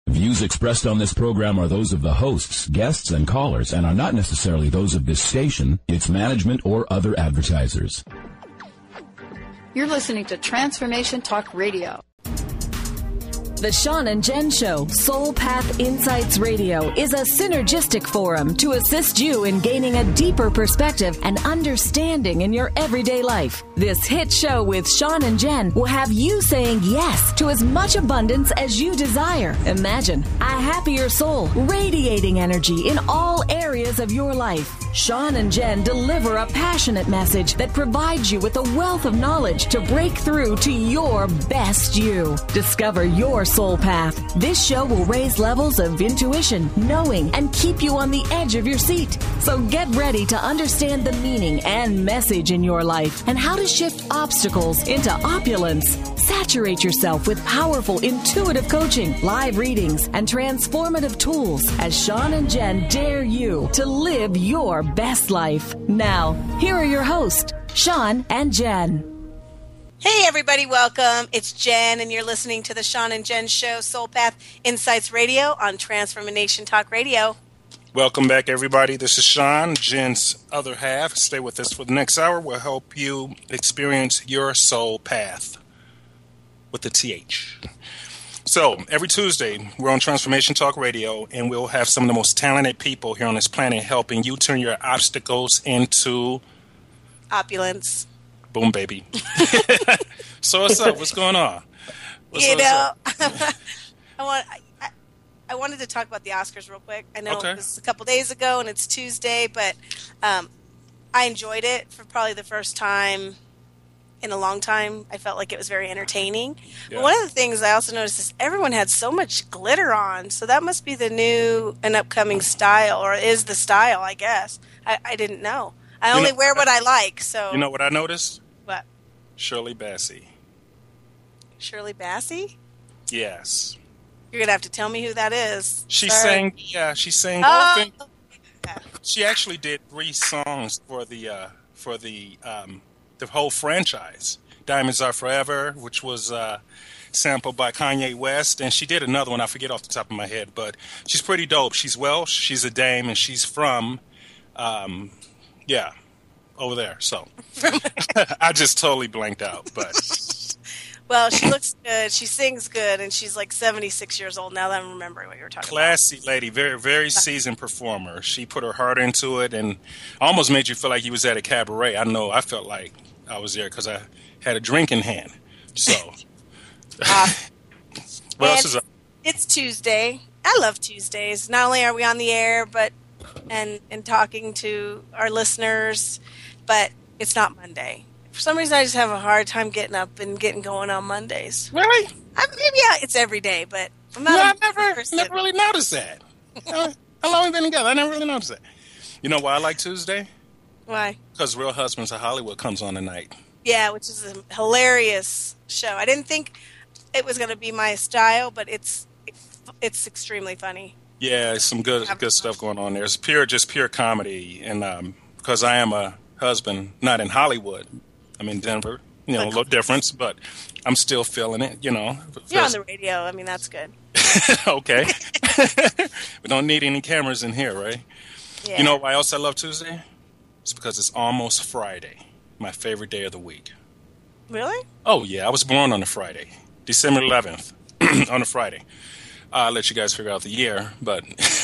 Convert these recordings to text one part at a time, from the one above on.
Views expressed on this program are those of the hosts, guests, and callers and are not necessarily those of this station, its management, or other advertisers. You're listening to Transformation Talk Radio. The Sean and Jen Show, Soul Path Insights Radio, is a synergistic forum to assist you in gaining a deeper perspective and understanding in your everyday life. This hit show with Sean and Jen will have you saying yes to as much abundance as you desire. Imagine a happier soul, radiating energy in all areas of your life. Sean and Jen deliver a passionate message that provides you with a wealth of knowledge to break through to your best you. Discover your soul path. This show will raise levels of intuition, knowing, and keep you on the edge of your seat. So get ready to understand the meaning and message in your life and how to shift obstacles into opulence. Saturate yourself with powerful, intuitive coaching, live readings, and transformative tools as Sean and Jen dare you to live your best life. Now, here are your hosts, Sean and Jen. Hey everybody, welcome. It's Jen and you're listening to the Sean and Jen Show, Soul Path Insights Radio on Transformation Talk Radio. Welcome back everybody. This is Sean, Jen's other half. Stay with us for the next hour. We'll help you experience your soul path with the TH. So every Tuesday we're on Transformation Talk Radio and we'll have some of the most talented people here on this planet helping you turn your obstacles into opulence. Boom, baby. So what's up? What's going on? I wanted to talk about the Oscars real quick. I know it was a couple days ago and it's Tuesday, but I enjoyed it for probably the first time in a long time. I felt like it was very entertaining. Yeah. But one of the things I also noticed is everyone had so much glitter on, so that must be the new and upcoming style, or is the style, I guess. I didn't know. I only wear what I like. So you know what I noticed? What? Shirley Bassey. Shirley Bassey? Yes. You're going to have to tell me who that is. She sang. She actually did 3 songs for the whole franchise. Diamonds Are Forever, which was sampled by Kanye West, and she did another one. I forget off the top of my head, but she's pretty dope. She's Welsh. She's a dame, and she's from, over there. So I just totally blanked out, but. Well, she looks good. She sings good, and she's like 76 years old now that I'm remembering what you were talking about. Classy lady, very, very seasoned performer. She put her heart into it and almost made you feel like you was at a cabaret. I know I felt like I was there because I had a drink in hand. So, what else is up? It's Tuesday. I love Tuesdays. Not only are we on the air, but and talking to our listeners, but it's not Monday. For some reason, I just have a hard time getting up and getting going on Mondays. Really? It's every day, but I'm not. I never really noticed that. How long have we been together? I never really noticed that. You know why I like Tuesday? Why? Because Real Husbands of Hollywood comes on tonight. Yeah, which is a hilarious show. I didn't think it was going to be my style, but it's extremely funny. Yeah, it's some good stuff going on there. It's pure comedy, and because I am a husband, not in Hollywood. I'm in Denver, a little difference, but I'm still feeling it, You're on the radio. I mean, that's good. Okay. We don't need any cameras in here, right? Yeah. You know why else I love Tuesday? It's because it's almost Friday, my favorite day of the week. Really? Oh, yeah. I was born on a Friday, December 11th, on a Friday. I'll let you guys figure out the year, but...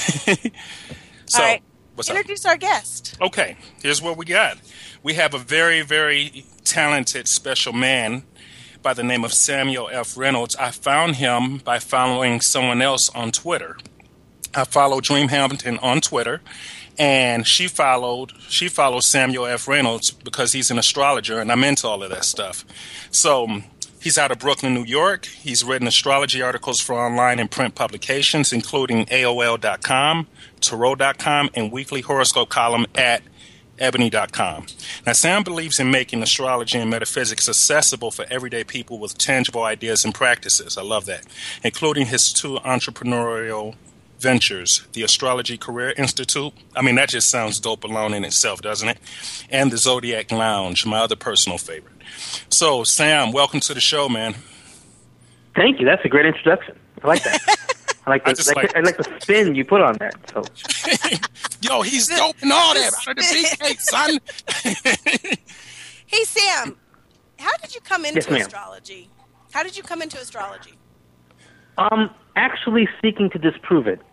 All right. What's Introduce up? Our guest. Okay. Here's what we got. We have a very, very talented, special man by the name of Samuel F. Reynolds. I found him by following someone else on Twitter. I follow Dream Hamilton on Twitter, and she follows Samuel F. Reynolds because he's an astrologer, and I'm into all of that stuff. So he's out of Brooklyn, New York. He's written astrology articles for online and print publications, including AOL.com, Tarot.com, and weekly horoscope column at Ebony.com. Now, Sam believes in making astrology and metaphysics accessible for everyday people with tangible ideas and practices. I love that. Including his 2 entrepreneurial ventures, the Astrology Career Institute. I mean, that just sounds dope alone in itself, doesn't it? And the Zodiac Lounge, my other personal favorite. So, Sam, welcome to the show, man. Thank you. That's a great introduction. I like that. I like the spin you put on that. So, yo, he's doping all that out of the beefcake, son. Hey, Sam, how did you come into astrology? How did you come into astrology? Actually seeking to disprove it.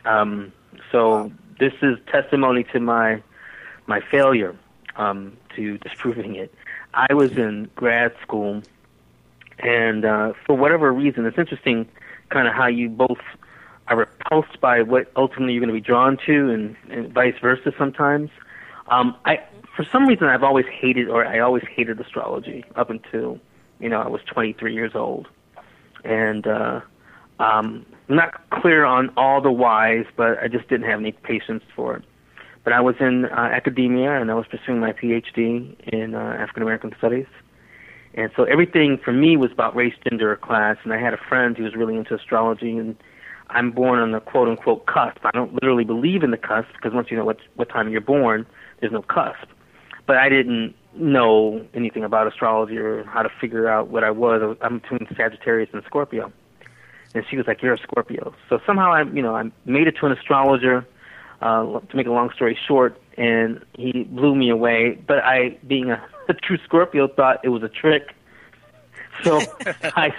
So this is testimony to my failure to disproving it. I was in grad school, and for whatever reason, it's interesting kind of how you both are repulsed by what ultimately you're going to be drawn to, and vice versa sometimes. For some reason, I always hated astrology up until, I was 23 years old. And I'm not clear on all the whys, but I just didn't have any patience for it. But I was in academia, and I was pursuing my PhD in African American Studies. And so everything for me was about race, gender, or class. And I had a friend who was really into astrology, and I'm born on the quote-unquote cusp. I don't literally believe in the cusp, because once you know what time you're born, there's no cusp. But I didn't know anything about astrology or how to figure out what I was. I'm between Sagittarius and Scorpio. And she was like, "You're a Scorpio." So somehow I made it to an astrologer, to make a long story short, and he blew me away. But I, being a true Scorpio, thought it was a trick. So I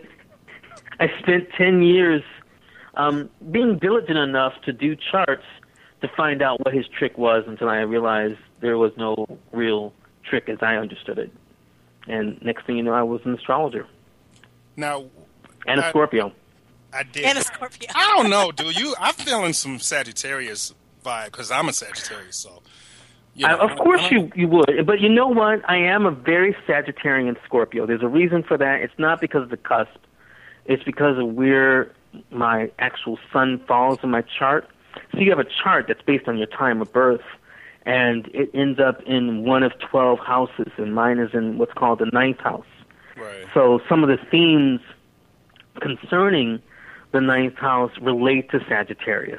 spent 10 years being diligent enough to do charts to find out what his trick was, until I realized there was no real trick as I understood it. And next thing you know, I was an astrologer. Now, and a Scorpio. I did. And a Scorpio. I don't know, dude. I'm feeling some Sagittarius vibe, because I'm a Sagittarius, so. Of course you would. But you know what? I am a very Sagittarian Scorpio. There's a reason for that. It's not because of the cusp. It's because of where my actual sun falls in my chart. So you have a chart that's based on your time of birth, and it ends up in one of 12 houses, and mine is in what's called the 9th house. Right. So some of the themes concerning the 9th house relate to Sagittarius.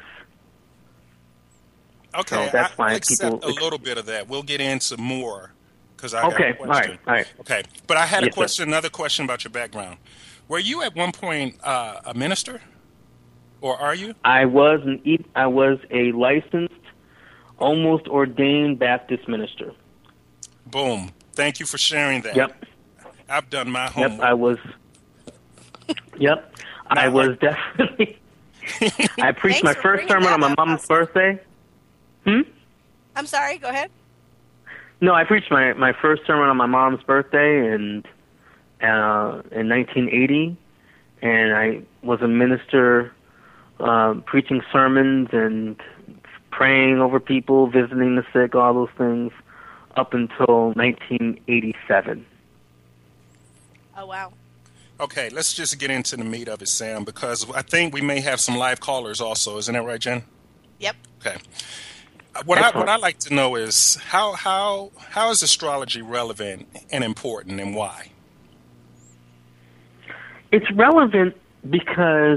Okay, so that's why I accept a little bit of that. We'll get into more, because I got a question. All right. Okay, but I had a question, sir. Another question about your background. Were you at one point a minister, or are you? I was a licensed, almost ordained Baptist minister. Boom! Thank you for sharing that. Yep. I've done my homework. Yep, I was. Yep, I was definitely. I preached my first sermon on my mom's birthday. I'm sorry, go ahead. No, I preached my first sermon on my mom's birthday in 1980, and I was a minister preaching sermons and praying over people, visiting the sick, all those things, up until 1987. Oh, wow. Okay, let's just get into the meat of it, Sam, because I think we may have some live callers also. Isn't that right, Jen? Yep. Okay. What I'd like to know is how is astrology relevant and important, and why? It's relevant because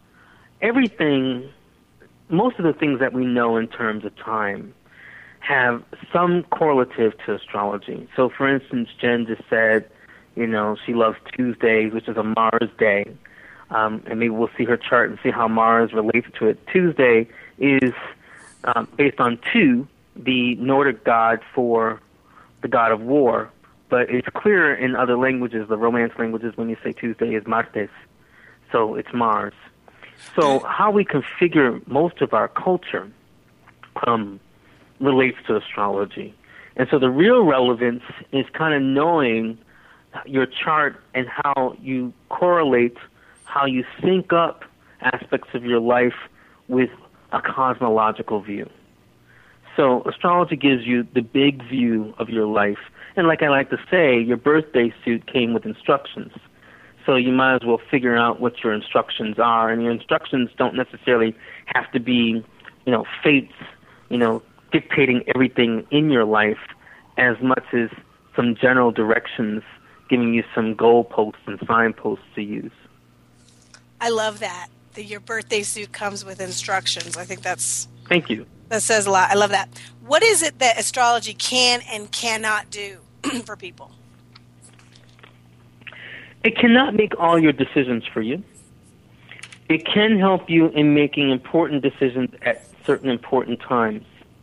most of the things that we know in terms of time have some correlative to astrology. So, for instance, Jen just said, she loves Tuesdays, which is a Mars day. And maybe we'll see her chart and see how Mars relates to it. Tuesday is based on Tu, the Nordic god for the god of war. But it's clear in other languages, the Romance languages, when you say Tuesday is Martes. So it's Mars. So how we configure most of our culture relates to astrology. And so the real relevance is kind of knowing your chart and how you correlate, how you sync up aspects of your life with a cosmological view. So astrology gives you the big view of your life. And like I like to say, your birthday suit came with instructions. So you might as well figure out what your instructions are. And your instructions don't necessarily have to be, fates, dictating everything in your life, as much as some general directions, giving you some goalposts and signposts to use. I love that your birthday suit comes with instructions. I think that's... Thank you. That says a lot. I love that. What is it that astrology can and cannot do for people? It cannot make all your decisions for you. it can help you in making important decisions at certain important times.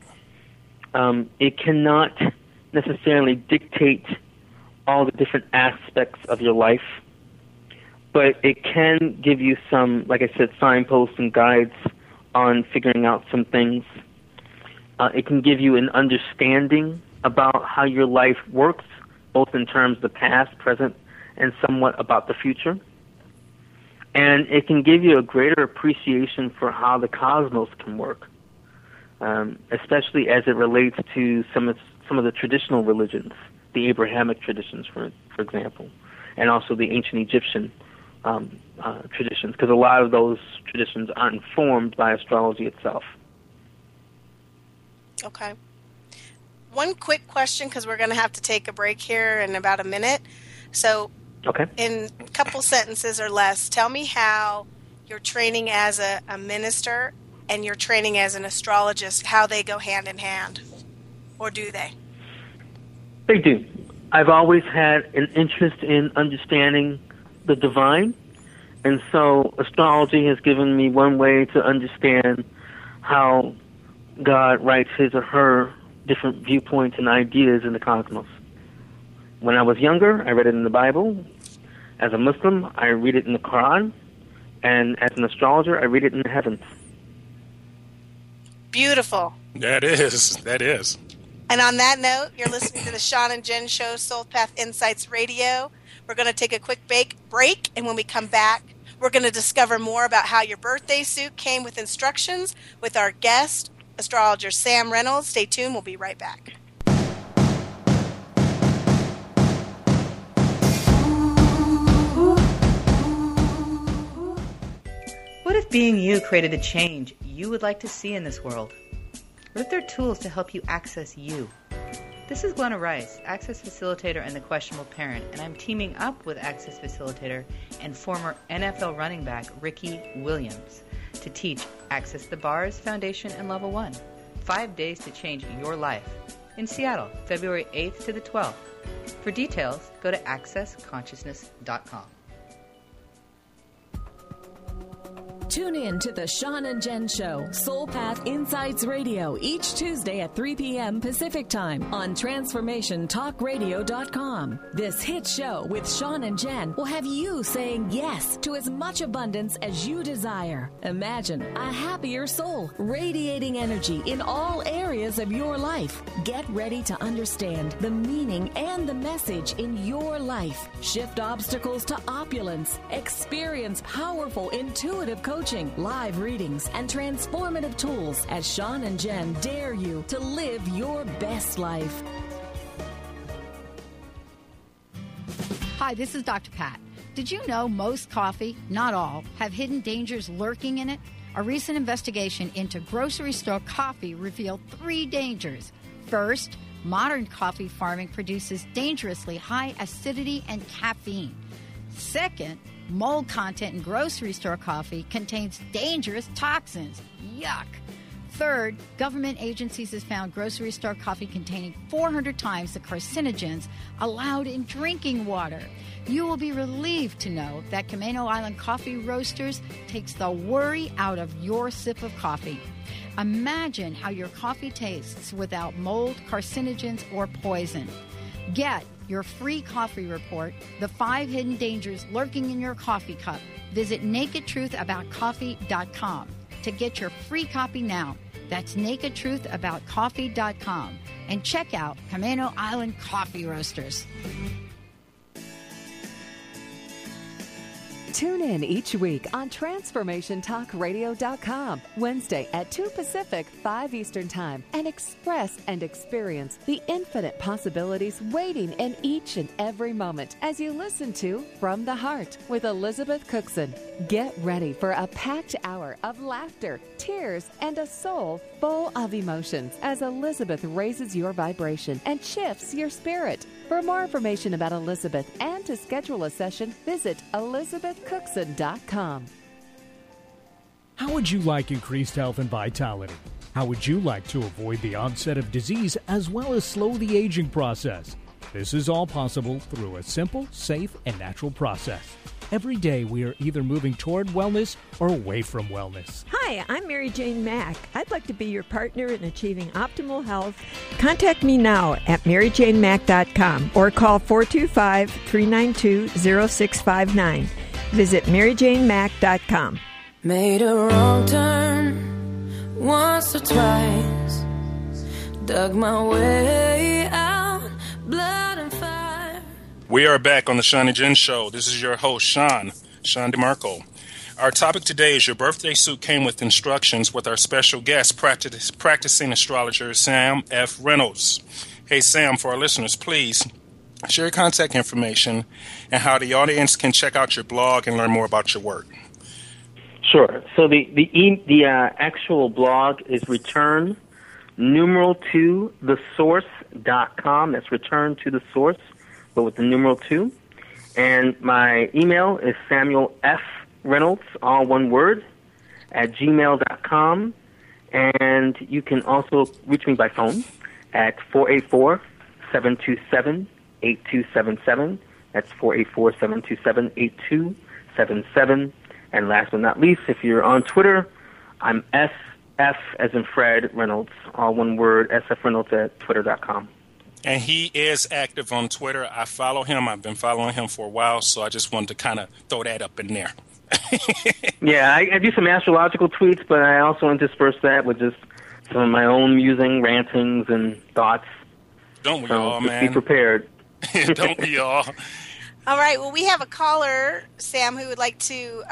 It cannot necessarily dictate all the different aspects of your life, but it can give you some, like I said, signposts and guides on figuring out some things. It can give you an understanding about how your life works, both in terms of the past, present, and somewhat about the future. And it can give you a greater appreciation for how the cosmos can work, especially as it relates to some of the traditional religions, the Abrahamic traditions, for example, and also the ancient Egyptian traditions, because a lot of those traditions are informed by astrology itself. Okay. One quick question, because we're going to have to take a break here in about a minute. So, okay, in a couple sentences or less, tell me how your training as a minister and your training as an astrologist, how they go hand in hand, or do they? They do. I've always had an interest in understanding the divine, and so astrology has given me one way to understand how God writes his or her different viewpoints and ideas in the cosmos. When I was younger, I read it in the Bible. As a Muslim, I read it in the Quran. And as an astrologer, I read it in the heavens. Beautiful. That is. And on that note, you're listening to the Sean and Jen Show, Soul Path Insights Radio. We're going to take a quick break, and when we come back, we're going to discover more about how your birthday suit came with instructions with our guest, astrologer Sam Reynolds. Stay tuned. We'll be right back. What if being you created the change you would like to see in this world? What if there are tools to help you access you? This is Glenna Rice, Access Facilitator and the Questionable Parent, and I'm teaming up with Access Facilitator and former NFL running back Ricky Williams to teach Access the Bars Foundation and Level 1. 5 days to change your life. In Seattle, February 8th to the 12th. For details, go to accessconsciousness.com. Tune in to the Sean and Jen Show, Soul Path Insights Radio, each Tuesday at 3 p.m. Pacific Time on TransformationTalkRadio.com. This hit show with Sean and Jen will have you saying yes to as much abundance as you desire. Imagine a happier soul, radiating energy in all areas of your life. Get ready to understand the meaning and the message in your life. Shift obstacles to opulence. Experience powerful, intuitive coaching, live readings, and transformative tools as Sean and Jen dare you to live your best life. Hi, this is Dr. Pat. Did you know most coffee, not all, have hidden dangers lurking in it? A recent investigation into grocery store coffee revealed 3 dangers. First, modern coffee farming produces dangerously high acidity and caffeine. Second, mold content in grocery store coffee contains dangerous toxins. Yuck. Third, government agencies have found grocery store coffee containing 400 times the carcinogens allowed in drinking water. You will be relieved to know that Camano Island Coffee Roasters takes the worry out of your sip of coffee. Imagine how your coffee tastes without mold, carcinogens, or poison. Get your free coffee report, The 5 Hidden Dangers Lurking in Your Coffee Cup. Visit nakedtruthaboutcoffee.com to get your free copy now. That's nakedtruthaboutcoffee.com. And check out Camano Island Coffee Roasters. Tune in each week on TransformationTalkRadio.com, Wednesday at 2 Pacific, 5 Eastern Time, and express and experience the infinite possibilities waiting in each and every moment as you listen to From the Heart with Elizabeth Cookson. Get ready for a packed hour of laughter, tears, and a soul full of emotions as Elizabeth raises your vibration and shifts your spirit. For more information about Elizabeth and to schedule a session, visit ElizabethCookson.com. How would you like increased health and vitality? How would you like to avoid the onset of disease as well as slow the aging process? This is all possible through a simple, safe, and natural process. Every day we are either moving toward wellness or away from wellness. Hi, I'm Mary Jane Mack. I'd like to be your partner in achieving optimal health. Contact me now at maryjanemack.com or call 425-392-0659. Visit maryjanemack.com. Made a wrong turn once or twice. Dug my way out, blood and fire. We are back on the Sean and Jen Show. This is your host, Sean DeMarco. Our topic today is Your Birthday Suit Came with Instructions with our special guest, practicing astrologer Sam F. Reynolds. Hey, Sam, for our listeners, please share your contact information and how the audience can check out your blog and learn more about your work. Sure. So the actual blog is return2thesource.com. That's return to the source, but with the numeral 2. And my email is Samuel F. Reynolds, all one word, at gmail.com. And you can also reach me by phone at 484-727-8277. That's 484-727-8277. And last but not least, if you're on Twitter, I'm SF as in Fred Reynolds, all one word, SF Reynolds at twitter.com. And he is active on Twitter. I follow him. I've been following him for a while, so I just wanted to kind of throw that up in there. Yeah, I do some astrological tweets, but I also intersperse that with just some of my own musing, rantings, and thoughts. Don't we all, man? Be prepared. Don't we all? All right. Well, we have a caller, Sam, who would like to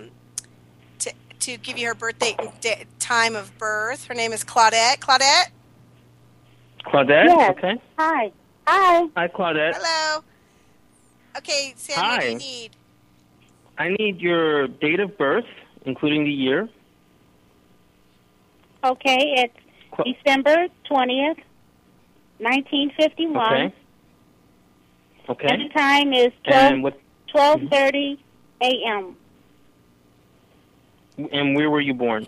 give you her birthday time of birth. Her name is Claudette. Claudette? Claudette? Yes. Okay. Hi, Claudette. Hello. Okay, Sam, Hi. what do you need? I need your date of birth, including the year. Okay, it's December 20th, 1951. Okay. And the time is 12:30 a.m. And where were you born?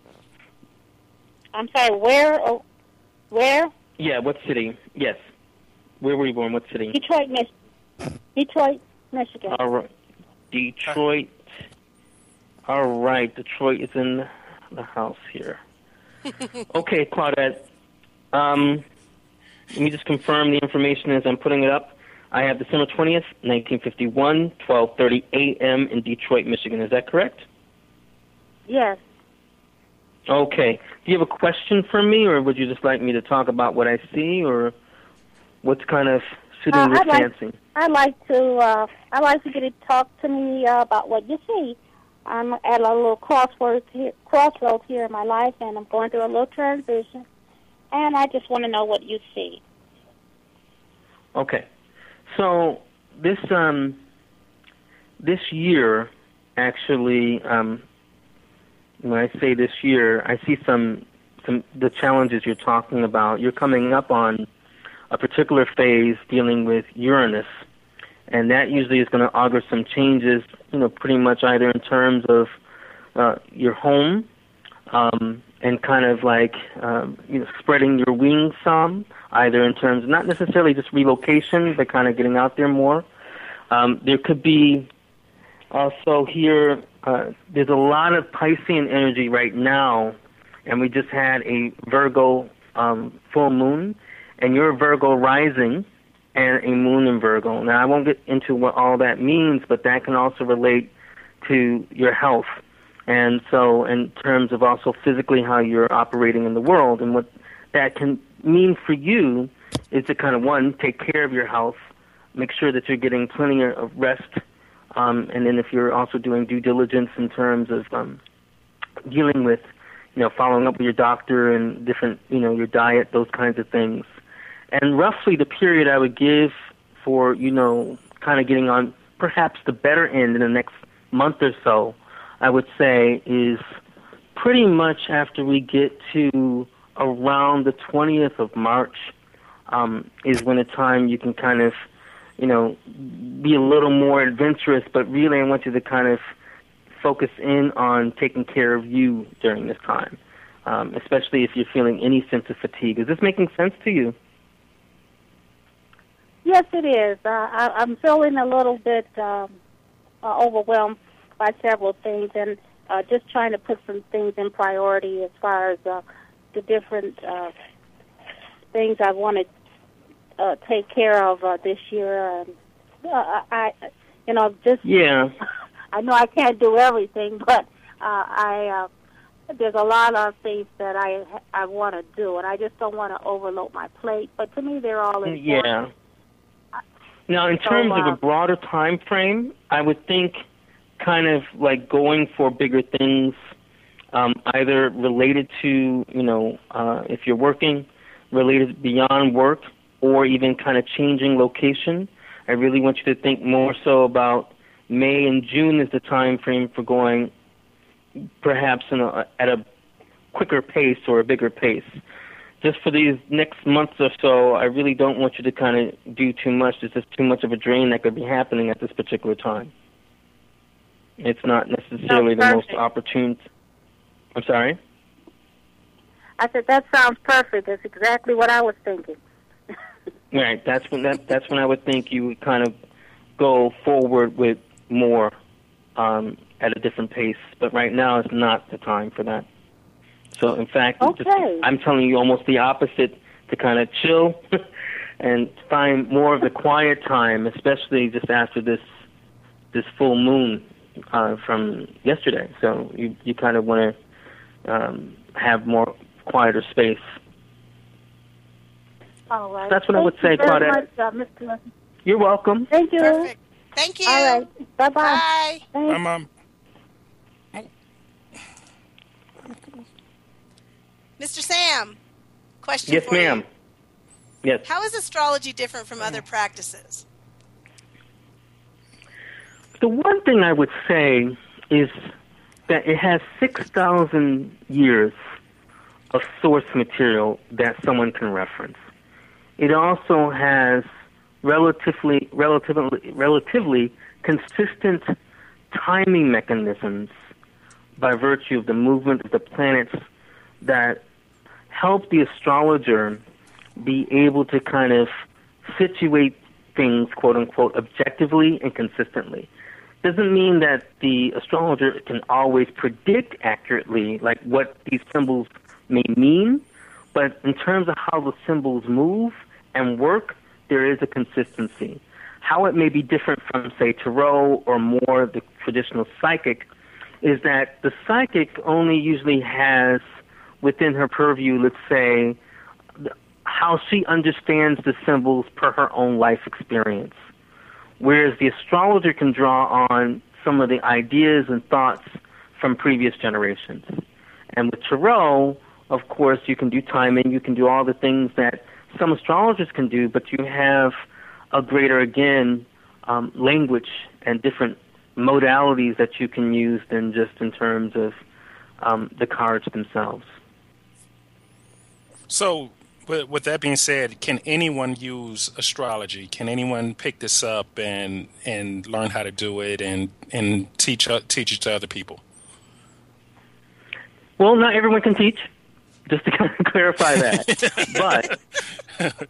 I'm sorry, where? Yeah, what city? Yes. Where were you born? What city? Detroit, Michigan. All right. Detroit. All right. Detroit is in the house here. Okay, Claudette. Let me just confirm the information as I'm putting it up. I have December 20th, 1951, 12:30 a.m. in Detroit, Michigan. Is that correct? Yes. Okay. Do you have a question for me, or would you just like me to talk about what I see, or what's kind of suiting your fancy? I'd like to get you to talk to me about what you see. I'm at a little crossroads here in my life, and I'm going through a little transition, and I just want to know what you see. Okay. So this year, actually, when I say this year, I see some the challenges you're talking about. You're coming up on a particular phase dealing with Uranus, and that usually is going to augur some changes, pretty much either in terms of your home and kind of like spreading your wings some, either in terms of not necessarily just relocation, but kind of getting out there more. There could be also here, there's a lot of Piscean energy right now, and we just had a Virgo full moon, and you're Virgo rising and a moon in Virgo. Now, I won't get into what all that means, but that can also relate to your health. And so in terms of also physically how you're operating in the world, and what that can mean for you is to kind of, one, take care of your health, make sure that you're getting plenty of rest, and then if you're also doing due diligence in terms of dealing with, following up with your doctor and different, your diet, those kinds of things. And roughly the period I would give for, kind of getting on perhaps the better end in the next month or so, I would say is pretty much after we get to around the 20th of March is when a time you can kind of, be a little more adventurous, but really I want you to kind of focus in on taking care of you during this time, especially if you're feeling any sense of fatigue. Is this making sense to you? Yes, it is. I'm feeling a little bit overwhelmed by several things, and just trying to put some things in priority as far as the different things I want to take care of this year. I know I can't do everything, but there's a lot of things that I want to do, and I just don't want to overload my plate. But to me, they're all important. Yeah. Now, in terms of a broader time frame, I would think kind of like going for bigger things, either related to, if you're working, related beyond work, or even kind of changing location. I really want you to think more so about May and June as the time frame for going perhaps at a quicker pace or a bigger pace. Just for these next months or so, I really don't want you to kind of do too much. There's just too much of a drain that could be happening at this particular time. It's not necessarily the most opportune. I'm sorry? I said that sounds perfect. That's exactly what I was thinking. Right. That's when I would think you would kind of go forward with more at a different pace. But right now is not the time for that. So, in fact, I'm telling you almost the opposite, to kind of chill and find more of the quiet time, especially just after this full moon from yesterday. So you kind of want to have more quieter space. All right. So that's what I would say, Claudette. Mr. You're welcome. Thank you. Perfect. Thank you. All right. Bye-bye. Bye. Bye, Mom. Mr. Sam, question Yes, for you. ma'am. Yes. How is astrology different from other practices? The one thing I would say is that it has 6,000 years of source material that someone can reference. It also has relatively consistent timing mechanisms by virtue of the movement of the planets that help the astrologer be able to kind of situate things, quote unquote, objectively and consistently. Doesn't mean that the astrologer can always predict accurately like what these symbols may mean, but in terms of how the symbols move and work, there is a consistency. How it may be different from, say, tarot or more the traditional psychic is that the psychic only usually has within her purview, let's say, how she understands the symbols per her own life experience. Whereas the astrologer can draw on some of the ideas and thoughts from previous generations. And with tarot, of course, you can do timing, you can do all the things that some astrologers can do, but you have a greater, again, language and different modalities that you can use than just in terms of the cards themselves. So, with that being said, can anyone use astrology? Can anyone pick this up and learn how to do it and teach it to other people? Well, not everyone can teach, just to kind of clarify that. But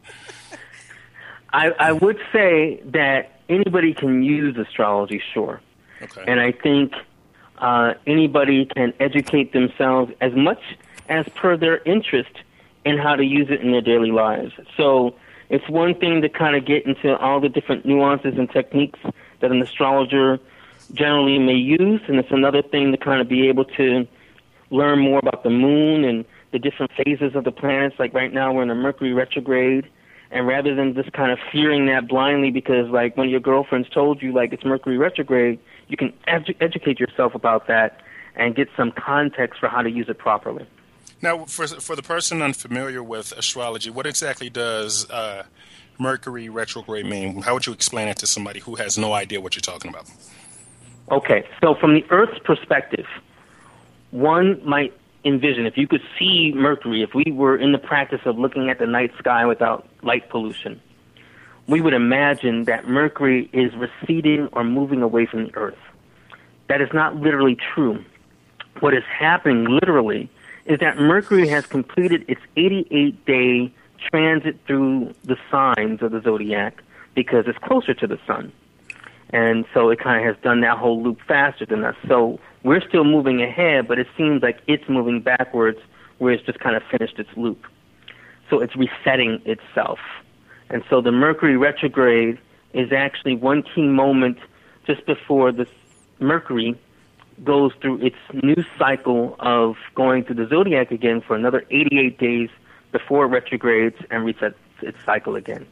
I would say that anybody can use astrology, sure. Okay. And I think anybody can educate themselves as much as per their interest in how to use it in their daily lives. So it's one thing to kind of get into all the different nuances and techniques that an astrologer generally may use, and it's another thing to kind of be able to learn more about the moon and the different phases of the planets. Like right now we're in a Mercury retrograde, and rather than just kind of fearing that blindly because like one of your girlfriends told you like it's Mercury retrograde, you can educate yourself about that and get some context for how to use it properly. Now, for the person unfamiliar with astrology, what exactly does Mercury retrograde mean? How would you explain it to somebody who has no idea what you're talking about? Okay, so from the Earth's perspective, one might envision, if you could see Mercury, if we were in the practice of looking at the night sky without light pollution, we would imagine that Mercury is receding or moving away from the Earth. That is not literally true. What is happening literally is that Mercury has completed its 88-day transit through the signs of the zodiac because it's closer to the sun. And so it kind of has done that whole loop faster than us. So we're still moving ahead, but it seems like it's moving backwards, where it's just kind of finished its loop. So it's resetting itself. And so the Mercury retrograde is actually one key moment just before the Mercury goes through its new cycle of going through the zodiac again for another 88 days before it retrogrades and resets its cycle again.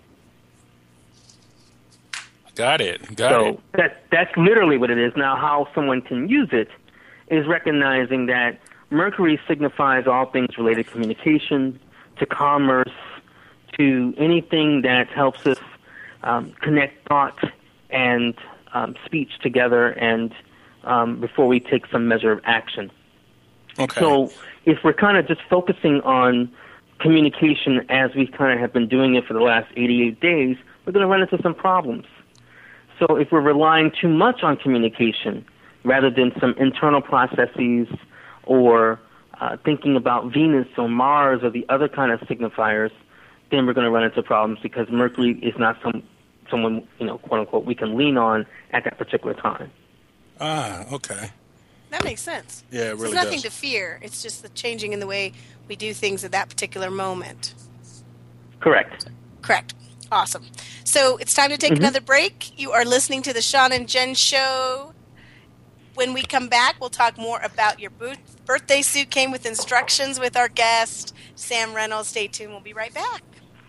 Got it. So that's literally what it is. Now, how someone can use it is recognizing that Mercury signifies all things related to communication, to commerce, to anything that helps us connect thought and speech together, and before we take some measure of action. Okay. So if we're kind of just focusing on communication as we kind of have been doing it for the last 88 days, we're going to run into some problems. So if we're relying too much on communication rather than some internal processes or thinking about Venus or Mars or the other kind of signifiers, then we're going to run into problems because Mercury is not someone, quote unquote, we can lean on at that particular time. Ah, okay. That makes sense. Yeah, it really does. There's nothing to fear. It's just the changing in the way we do things at that particular moment. Correct. Awesome. So it's time to take another break. You are listening to the Sean and Jen Show. When we come back, we'll talk more about your birthday suit came with instructions with our guest, Sam Reynolds. Stay tuned. We'll be right back.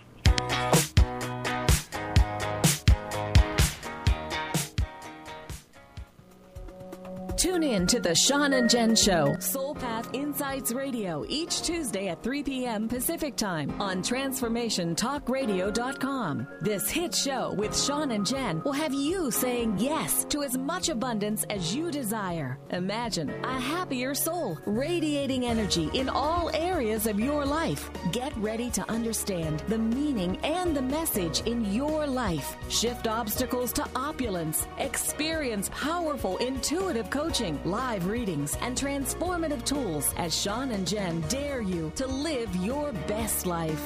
Tune in to the Sean and Jen Show, Soul Path Insights Radio, each Tuesday at 3 p.m. Pacific Time on TransformationTalkRadio.com. This hit show with Sean and Jen will have you saying yes to as much abundance as you desire. Imagine a happier soul, radiating energy in all areas of your life. Get ready to understand the meaning and the message in your life. Shift obstacles to opulence. Experience powerful, intuitive coaching, live readings, and transformative tools as Sean and Jen dare you to live your best life.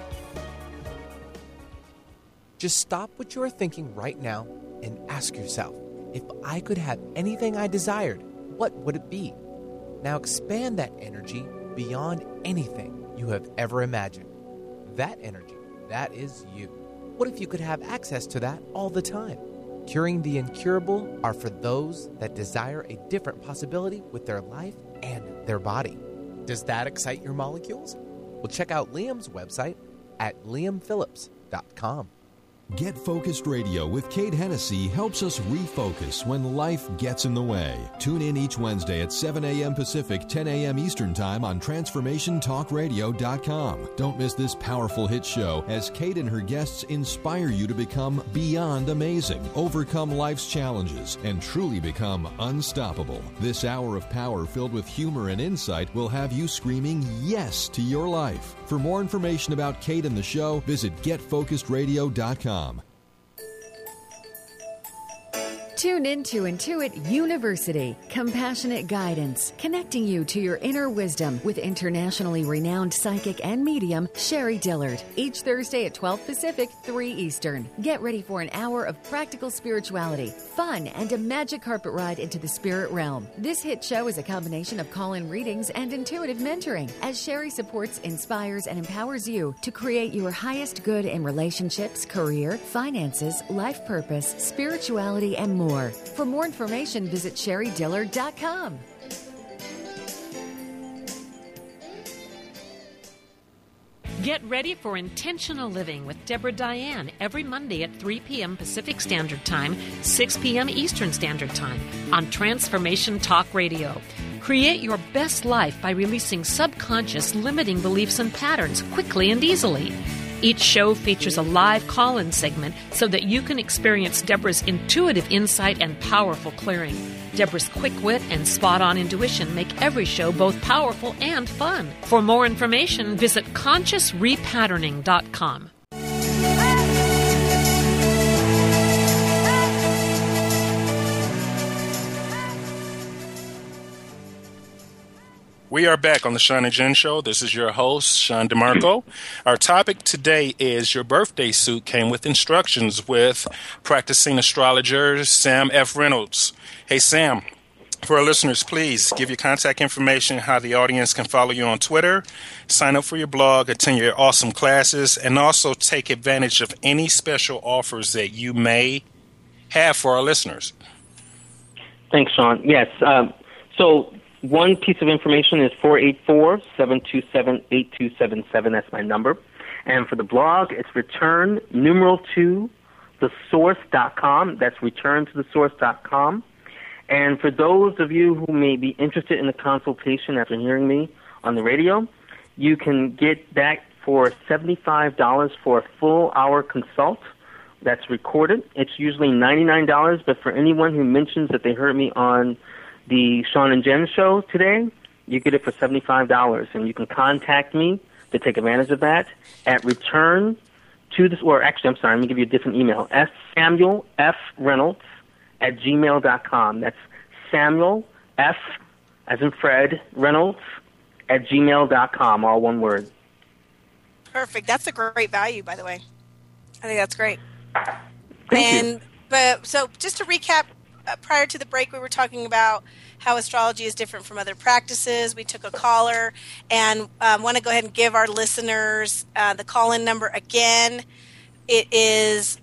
Just stop what you are thinking right now and ask yourself, if I could have anything I desired, what would it be? Now expand that energy beyond anything you have ever imagined. That energy, that is you. What if you could have access to that all the time? Curing the incurable are for those that desire a different possibility with their life and their body. Does that excite your molecules? Well, check out Liam's website at liamphillips.com. Get Focused Radio with Kate Hennessy helps us refocus when life gets in the way. Tune in each Wednesday at 7 a.m. Pacific, 10 a.m. Eastern Time on TransformationTalkRadio.com. Don't miss this powerful hit show as Kate and her guests inspire you to become beyond amazing, overcome life's challenges, and truly become unstoppable. This hour of power filled with humor and insight will have you screaming yes to your life. For more information about Kate and the show, visit GetFocusedRadio.com. Tune into Intuit University, compassionate guidance, connecting you to your inner wisdom with internationally renowned psychic and medium Sherry Dillard. Each Thursday at 12 Pacific, 3 Eastern. Get ready for an hour of practical spirituality, fun, and a magic carpet ride into the spirit realm. This hit show is a combination of call-in readings and intuitive mentoring, as Sherry supports, inspires, and empowers you to create your highest good in relationships, career, finances, life purpose, spirituality, and more. For more information, visit SherryDillard.com. Get ready for Intentional Living with Deborah Diane every Monday at 3 p.m. Pacific Standard Time, 6 p.m. Eastern Standard Time on Transformation Talk Radio. Create your best life by releasing subconscious limiting beliefs and patterns quickly and easily. Each show features a live call-in segment so that you can experience Deborah's intuitive insight and powerful clearing. Deborah's quick wit and spot-on intuition make every show both powerful and fun. For more information, visit ConsciousRepatterning.com. We are back on the Sean and Jen Show. This is your host, Sean DeMarco. Our topic today is your birthday suit came with instructions with practicing astrologer Sam F. Reynolds. Hey, Sam, for our listeners, please give your contact information, how the audience can follow you on Twitter, sign up for your blog, attend your awesome classes, and also take advantage of any special offers that you may have for our listeners. Thanks, Sean. Yes. So one piece of information is 484-727-8277. That's my number. And for the blog, it's return2thesource.com. That's return2thesource.com. And for those of you who may be interested in a consultation after hearing me on the radio, you can get that for $75 for a full-hour consult that's recorded. It's usually $99, but for anyone who mentions that they heard me on the Sean and Jen Show today, you get it for $75. And you can contact me to take advantage of that at let me give you a different email, SamuelFReynolds@gmail.com. That's Samuel F, as in Fred, Reynolds, @gmail.com, all one word. Perfect. That's a great value, by the way. I think that's great. Thank you. So just to recap, prior to the break, we were talking about how astrology is different from other practices. We took a caller and want to go ahead and give our listeners the call-in number again. It is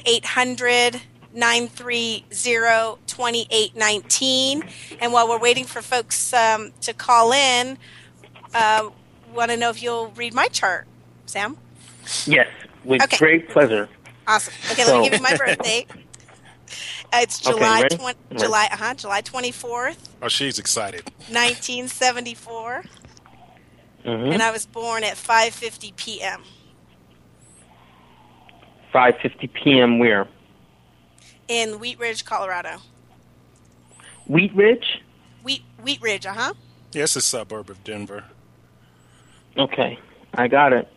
1-800-930-2819. And while we're waiting for folks to call in, want to know if you'll read my chart, Sam? Yes, with great pleasure. Awesome. Okay, let me give you my birthday. It's July 24th. Oh, she's excited. 1974. Mm-hmm. And I was born at 5:50 p.m. 5:50 p.m. where? In Wheat Ridge, Colorado. Wheat Ridge? Wheat Ridge, uh-huh. Yes, it's a suburb of Denver. Okay, I got it.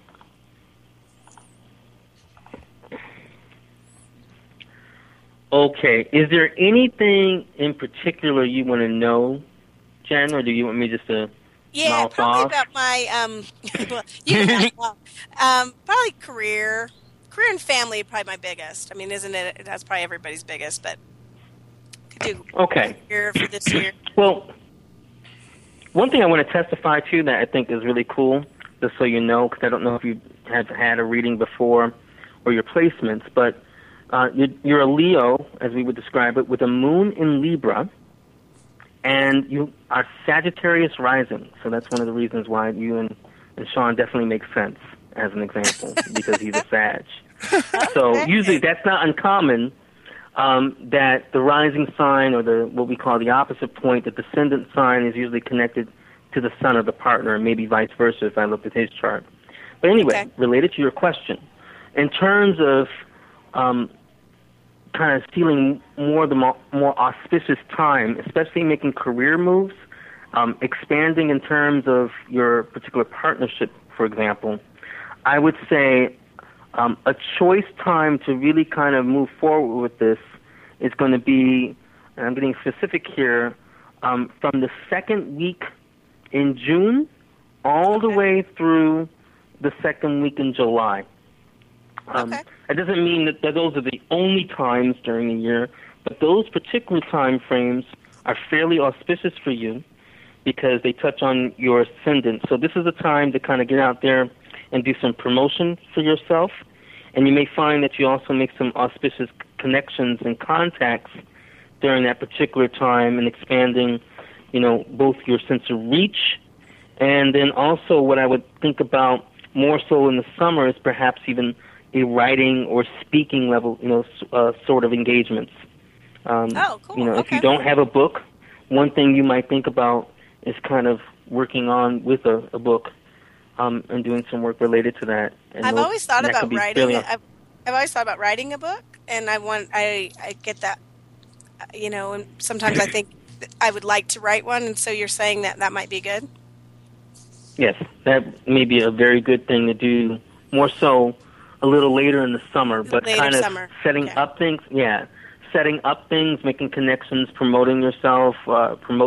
Okay, is there anything in particular you want to know, Jen, or do you want me just to mouth probably off? about my probably career and family. Probably my biggest. I mean, isn't it? That's probably everybody's biggest, but could do career for this year. Well, one thing I want to testify to that I think is really cool, just so you know, because I don't know if you have had a reading before or your placements, but you're a Leo, as we would describe it, with a moon in Libra, and you are Sagittarius rising. So that's one of the reasons why you and Sean definitely make sense, as an example, because he's a Sag. So usually that's not uncommon, that the rising sign, or what we call the opposite point, the descendant sign, is usually connected to the sun of the partner, and maybe vice versa if I looked at his chart. But anyway, related to your question, in terms of kind of feeling more auspicious time, especially making career moves, expanding in terms of your particular partnership, for example, I would say a choice time to really kind of move forward with this is going to be, and I'm getting specific here, from the second week in June all the way through the second week in July. It doesn't mean that those are the only times during the year, but those particular time frames are fairly auspicious for you because they touch on your ascendant. So this is a time to kind of get out there and do some promotion for yourself, and you may find that you also make some auspicious connections and contacts during that particular time, and expanding, both your sense of reach, and then also what I would think about more so in the summer is perhaps even a writing or speaking level, sort of engagements. Cool. If you don't have a book, one thing you might think about is kind of working on with a book, and doing some work related to that. And I've always thought about writing. I've always thought about writing a book, and I get that, and sometimes I think I would like to write one, and so you're saying that might be good? Yes, that may be a very good thing to do, more so a little later in the summer, but kind of setting up things, making connections, promoting yourself,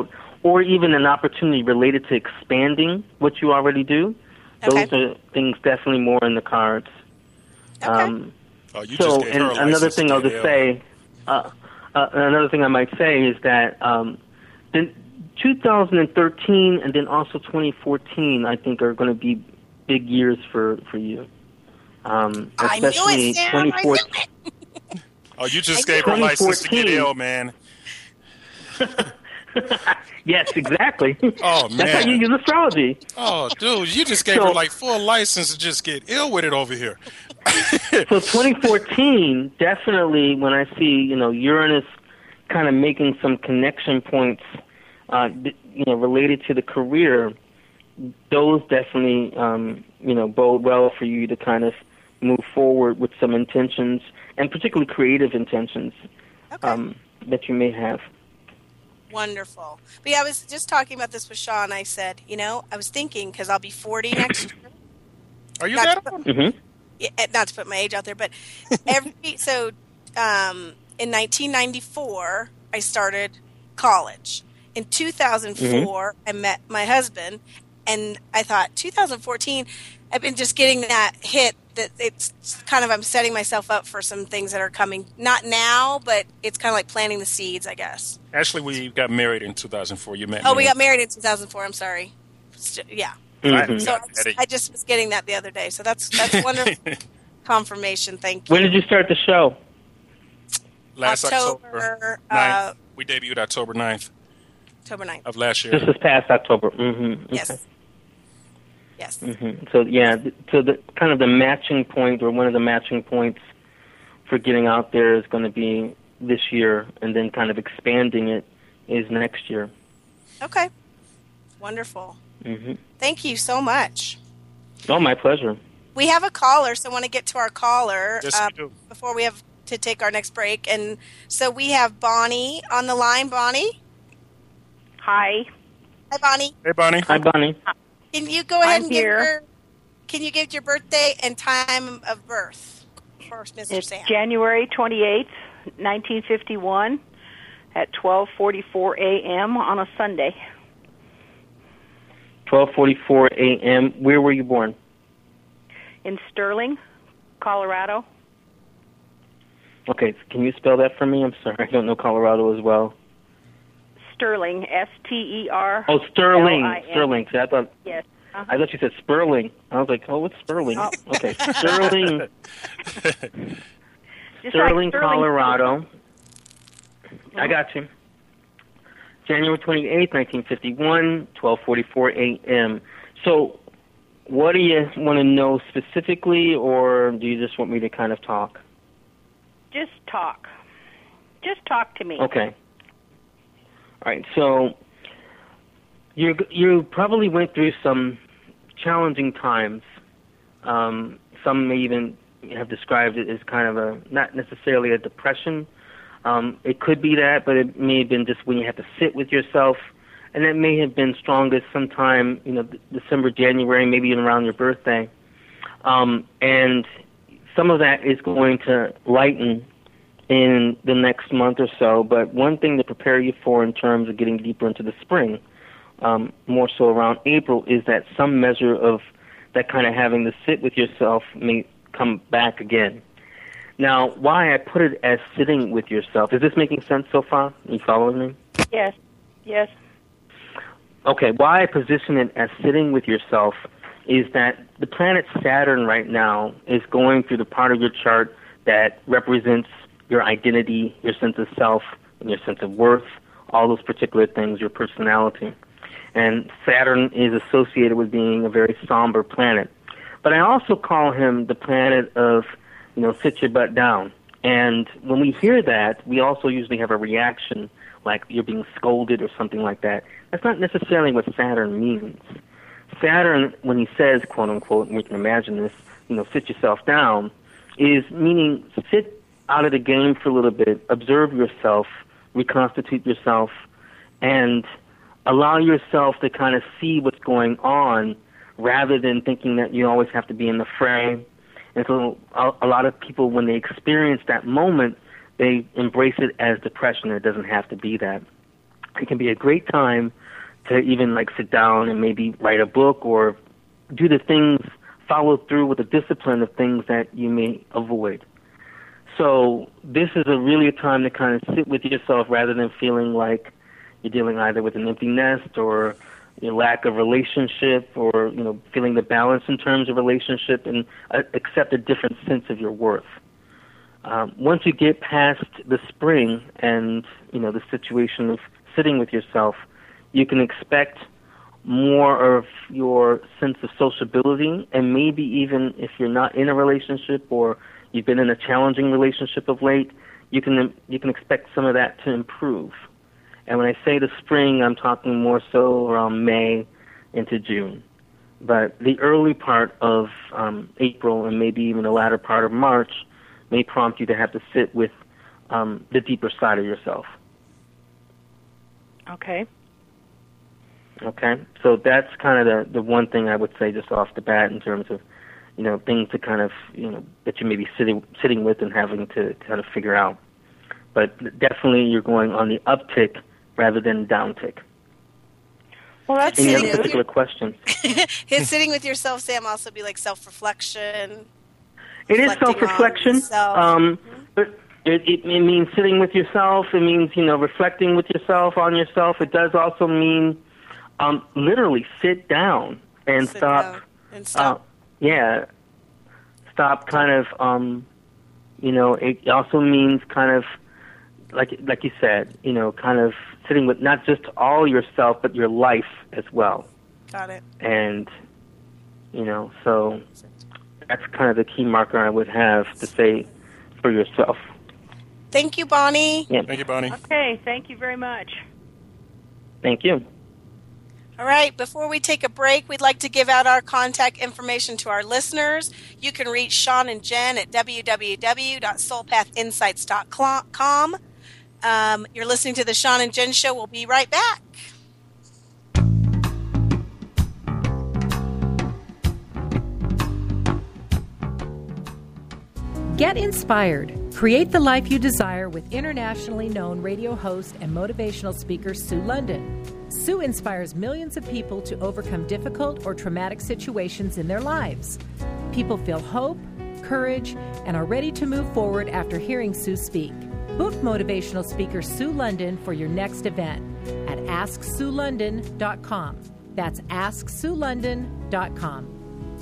or even an opportunity related to expanding what you already do. Okay. Those are things definitely more in the cards. Okay. Another thing I'll just say, another thing I might say is that then 2013 and then also 2014, I think, are going to be big years for you. Especially 2014. Oh, you just gave her license to get ill, man. Yes, exactly. Oh, man. That's how you use astrology. Oh, dude, you just gave her like full license to just get ill with it over here. So 2014, definitely when I see, Uranus kind of making some connection points, related to the career, those definitely, bode well for you to kind of move forward with some intentions, and particularly creative intentions that you may have. Wonderful. But yeah, I was just talking about this with Sean. I said, I was thinking, because I'll be 40 next year. Are you that old? Mm-hmm. Yeah, not to put my age out there, but in 1994, I started college. In 2004, I met my husband, and I thought, 2014, I've been just getting that hit that it's kind of, I'm setting myself up for some things that are coming, not now, but it's kind of like planting the seeds, I guess. Actually, we got married in 2004. You met me. Oh, we got married in 2004. I'm sorry. Yeah. Mm-hmm. So I just was getting that the other day. So that's wonderful confirmation. Thank you. When did you start the show? Last October 9th. We debuted October 9th. October 9th. Of last year. This is past October. Mm-hmm. Yes. Okay. Yes. Mm-hmm. So the kind of the matching point, or one of the matching points for getting out there, is going to be this year, and then kind of expanding it is next year. Okay. Wonderful. Mm-hmm. Thank you so much. Oh, my pleasure. We have a caller, so I want to get to our caller before we have to take our next break. And so we have Bonnie on the line. Bonnie? Hi. Hi, Bonnie. Hey, Bonnie. Hi, Bonnie. Can you go ahead I'm here. Can you give your birthday and time of birth for Mr. It's Sam? January 28th, 1951 at 12:44 a.m. on a Sunday. 12:44 a.m. Where were you born? In Sterling, Colorado. Okay, can you spell that for me? I'm sorry, I don't know Colorado as well. Sterling, S-T-E-R. Oh, Sterling. L-I-N. Sterling. See, I thought you said Sperling. I was like, oh, what's Sperling? Oh. Okay, Sterling. Sterling, like Colorado. I got you. January 28th, 1951, 12:44 a.m. So, what do you want to know specifically, or do you just want me to kind of talk? Just talk. Just talk to me. Okay. All right. So, you probably went through some challenging times. Some may even have described it as kind of not necessarily a depression. It could be that, but it may have been just when you have to sit with yourself, and it may have been strongest sometime, December, January, maybe even around your birthday. And some of that is going to lighten in the next month or so, but one thing to prepare you for in terms of getting deeper into the spring, more so around April, is that some measure of that kind of having to sit with yourself may come back again. Now, why I put it as sitting with yourself, is this making sense so far? Are you following me? Yes. Yes. Okay, why I position it as sitting with yourself is that the planet Saturn right now is going through the part of your chart that represents your identity, your sense of self, and your sense of worth, all those particular things, your personality. And Saturn is associated with being a very somber planet. But I also call him the planet of, sit your butt down. And when we hear that, we also usually have a reaction, like you're being scolded or something like that. That's not necessarily what Saturn means. Saturn, when he says, quote unquote, and we can imagine this, sit yourself down, is meaning sit out of the game for a little bit, observe yourself, reconstitute yourself, and allow yourself to kind of see what's going on rather than thinking that you always have to be in the fray. And so a lot of people, when they experience that moment, they embrace it as depression. It doesn't have to be that. It can be a great time to even like sit down and maybe write a book or do the things, follow through with the discipline of things that you may avoid. So this is really a time to kind of sit with yourself rather than feeling like you're dealing either with an empty nest or your lack of relationship or, feeling the balance in terms of relationship and accept a different sense of your worth. Once you get past the spring and, the situation of sitting with yourself, you can expect more of your sense of sociability, and maybe even if you're not in a relationship or you've been in a challenging relationship of late, you can expect some of that to improve. And when I say the spring, I'm talking more so around May into June. But the early part of April and maybe even the latter part of March may prompt you to have to sit with the deeper side of yourself. Okay. Okay, so that's kind of the one thing I would say just off the bat in terms of, things to kind of, that you may be sitting with and having to kind of figure out. But definitely you're going on the uptick rather than downtick. Well, that's any other particular questions? His sitting with yourself, Sam, also be like self-reflection. It is self-reflection. But it means sitting with yourself. It means, reflecting with yourself on yourself. It does also mean literally sit down and stop. Stop kind of, it also means kind of, like you said, kind of sitting with not just all yourself, but your life as well. Got it. And, so that's kind of the key marker I would have to say for yourself. Thank you, Bonnie. Yeah. Thank you, Bonnie. Okay, thank you very much. Thank you. All right, before we take a break, we'd like to give out our contact information to our listeners. You can reach Sean and Jen at www.soulpathinsights.com. You're listening to the Sean and Jen Show. We'll be right back. Get inspired. Create the life you desire with internationally known radio host and motivational speaker Sue London. Sue inspires millions of people to overcome difficult or traumatic situations in their lives. People feel hope, courage, and are ready to move forward after hearing Sue speak. Book motivational speaker Sue London for your next event at AskSueLondon.com. That's AskSueLondon.com.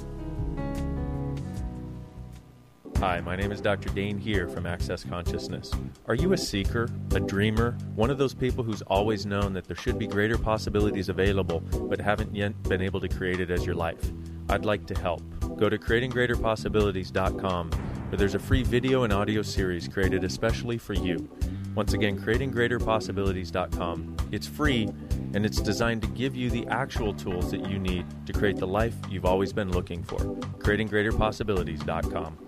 Hi, my name is Dr. Dane here from Access Consciousness. Are you a seeker, a dreamer, one of those people who's always known that there should be greater possibilities available but haven't yet been able to create it as your life? I'd like to help. Go to CreatingGreaterPossibilities.com where there's a free video and audio series created especially for you. Once again, CreatingGreaterPossibilities.com. It's free and it's designed to give you the actual tools that you need to create the life you've always been looking for. CreatingGreaterPossibilities.com.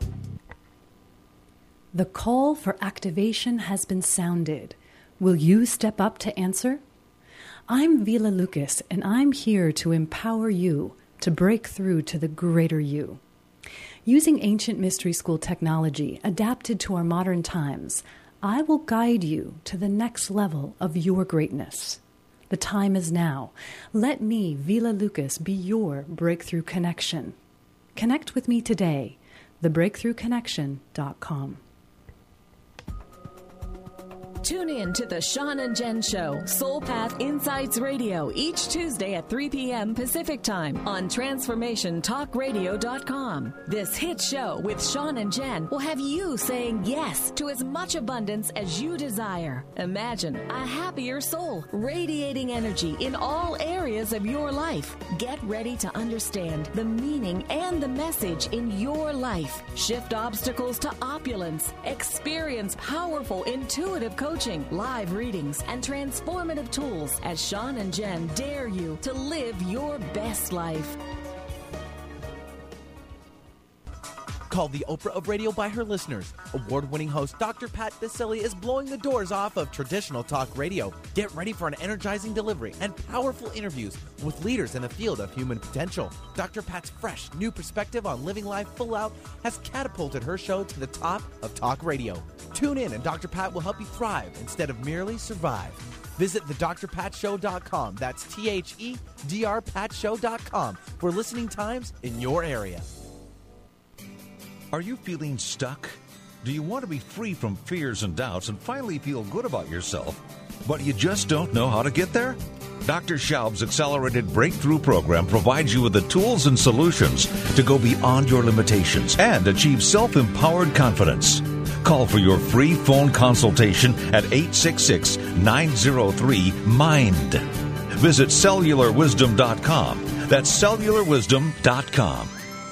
The call for activation has been sounded. Will you step up to answer? I'm Vila Lucas, and I'm here to empower you to break through to the greater you. Using ancient mystery school technology adapted to our modern times, I will guide you to the next level of your greatness. The time is now. Let me, Vila Lucas, be your breakthrough connection. Connect with me today, thebreakthroughconnection.com. Tune in to the Sean and Jen Show, Soul Path Insights Radio, each Tuesday at 3 p.m. Pacific Time on TransformationTalkRadio.com. This hit show with Sean and Jen will have you saying yes to as much abundance as you desire. Imagine a happier soul, radiating energy in all areas of your life. Get ready to understand the meaning and the message in your life. Shift obstacles to opulence. Experience powerful, intuitive coaching, live readings, and transformative tools as Sean and Jen dare you to live your best life. Called the Oprah of radio by her listeners, award-winning host Dr. Pat Baccili is blowing the doors off of traditional talk radio. Get ready for an energizing delivery and powerful interviews with leaders in the field of human potential. Dr. Pat's fresh, new perspective on living life full out has catapulted her show to the top of talk radio. Tune in and Dr. Pat will help you thrive instead of merely survive. Visit thedrpatshow.com. That's THEDRPatShow.com for listening times in your area. Are you feeling stuck? Do you want to be free from fears and doubts and finally feel good about yourself, but you just don't know how to get there? Dr. Schaub's Accelerated Breakthrough Program provides you with the tools and solutions to go beyond your limitations and achieve self-empowered confidence. Call for your free phone consultation at 866-903-MIND. Visit cellularwisdom.com. That's cellularwisdom.com.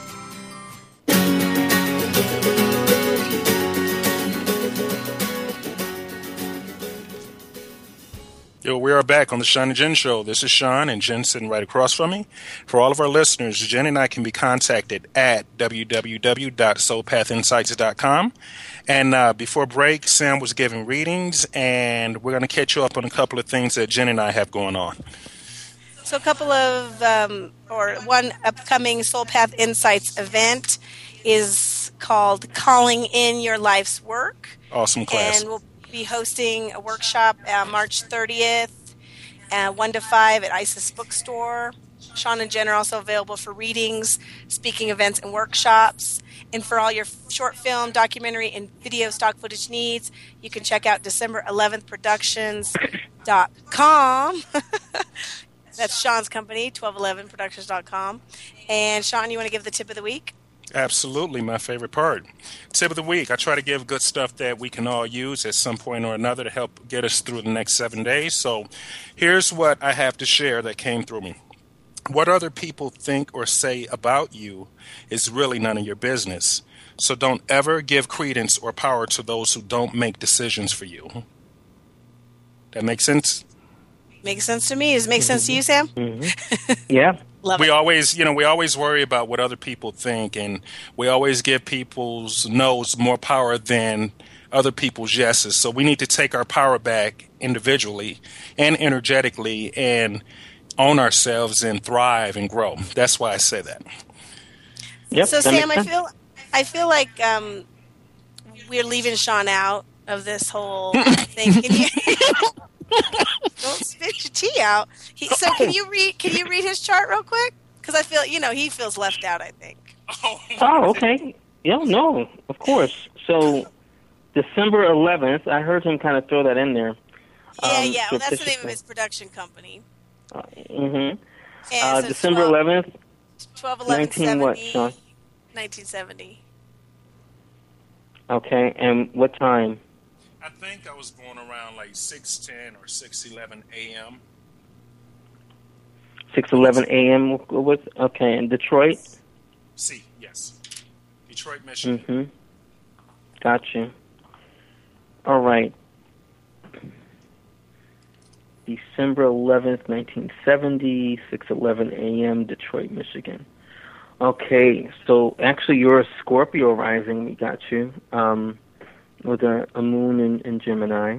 Yo, we are back on the Sean and Jen Show. This is Sean, and Jen sitting right across from me. For all of our listeners, Jen and I can be contacted at www.soulpathinsights.com. And before break, Sam was giving readings, and we're going to catch you up on a couple of things that Jen and I have going on. So a couple of, one upcoming Soul Path Insights event is called Calling in Your Life's Work. Awesome class. And we'll be hosting a workshop March 30th, 1 to 5 at Isis Bookstore. Sean and Jen are also available for readings, speaking events, and workshops. And for all your short film, documentary, and video stock footage needs, you can check out December11productions.com. That's Sean's company, 1211productions.com. And Sean, you want to give the tip of the week? Absolutely, my favorite part. Tip of the week. I try to give good stuff that we can all use at some point or another to help get us through the next 7 days. So here's what I have to share that came through me. What other people think or say about you is really none of your business. So don't ever give credence or power to those who don't make decisions for you. That makes sense? Makes sense to me. Does it make sense to you, Sam? Mm-hmm. Yeah. We always worry about what other people think, and we always give people's no's more power than other people's yeses. So we need to take our power back individually and energetically and own ourselves and thrive and grow. That's why I say that. Yep, so Sam, I feel like we're leaving Sean out of this whole thing. Can you don't spit your tea out? So can you read his chart real quick? Because I feel he feels left out, I think. Oh, okay. Yeah, no, of course. So December 11th, I heard him kind of throw that in there. Yeah. Well, that's the name of his production company. Mm-hmm. So December 11th. 1970. Okay, and what time? I think I was born around like 6:10 or 6:11 a.m. 6:11 a.m. Okay, in Detroit? Yes. Detroit, Michigan. Mm-hmm. Got you. All right. December 11th, 1970, 6:11 a.m., Detroit, Michigan. Okay, so actually you're a Scorpio rising, we got you, with a moon in Gemini.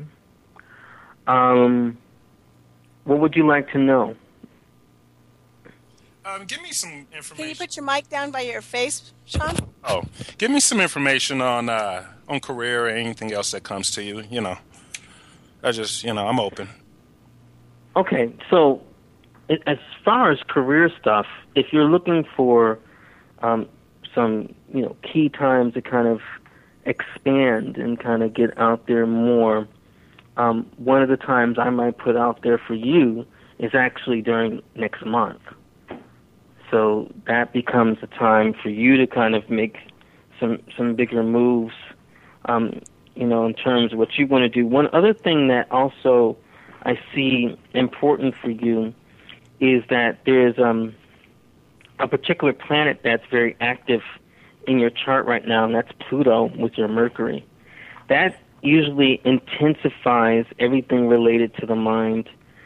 What would you like to know? Give me some information. Can you put your mic down by your face, Sean? Oh, give me some information on career or anything else that comes to you. I'm open. Okay, so as far as career stuff, if you're looking for some key times to kind of expand and kind of get out there more, one of the times I might put out there for you is actually during next month. So that becomes a time for you to kind of make some bigger moves, in terms of what you want to do. One other thing that also I see important for you is that there's a particular planet that's very active in your chart right now, and that's Pluto with your Mercury. That usually intensifies everything related to the mind.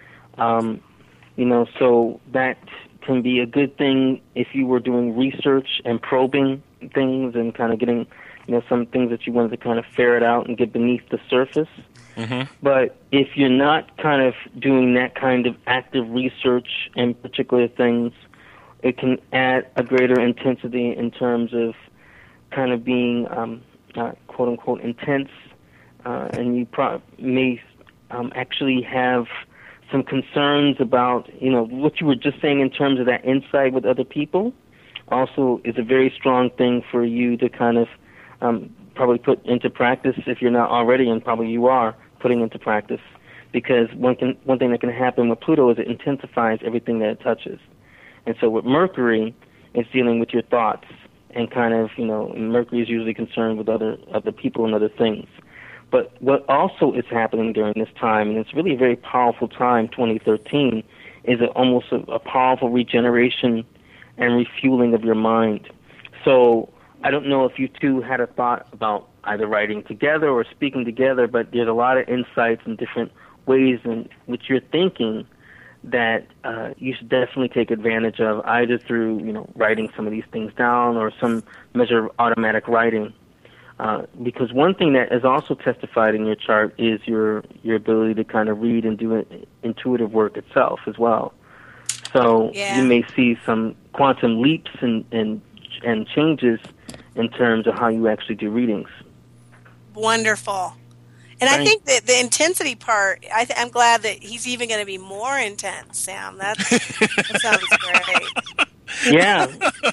So that can be a good thing if you were doing research and probing things and kind of getting, some things that you wanted to kind of ferret out and get beneath the surface. Mm-hmm. But if you're not kind of doing that kind of active research and particular things, it can add a greater intensity in terms of kind of being, quote-unquote, intense, and you may actually have some concerns about, what you were just saying in terms of that insight with other people. Also is a very strong thing for you to kind of probably put into practice if you're not already, and probably you are putting into practice. Because one thing that can happen with Pluto is it intensifies everything that it touches. And so with Mercury, it's dealing with your thoughts, and kind of, Mercury is usually concerned with other people and other things. But what also is happening during this time, and it's really a very powerful time, 2013, is almost a powerful regeneration and refueling of your mind. So I don't know if you two had a thought about either writing together or speaking together, but there's a lot of insights and different ways in which you're thinking that you should definitely take advantage of, either through, writing some of these things down or some measure of automatic writing. Because one thing that is also testified in your chart is your ability to kind of read and do intuitive work itself as well. So you may see some quantum leaps and changes in terms of how you actually do readings. Wonderful. And I think that the intensity part, I'm glad that he's even going to be more intense, Sam. That sounds great. Yeah.